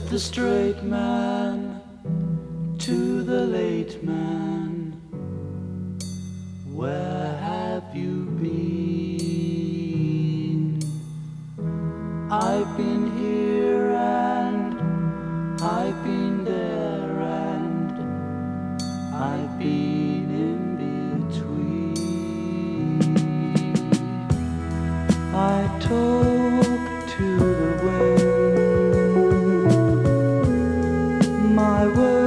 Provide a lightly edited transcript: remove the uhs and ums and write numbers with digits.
the straight man to the late man, where have you been? I've been here and I've been there and I've been in between. I talk to the wind, my words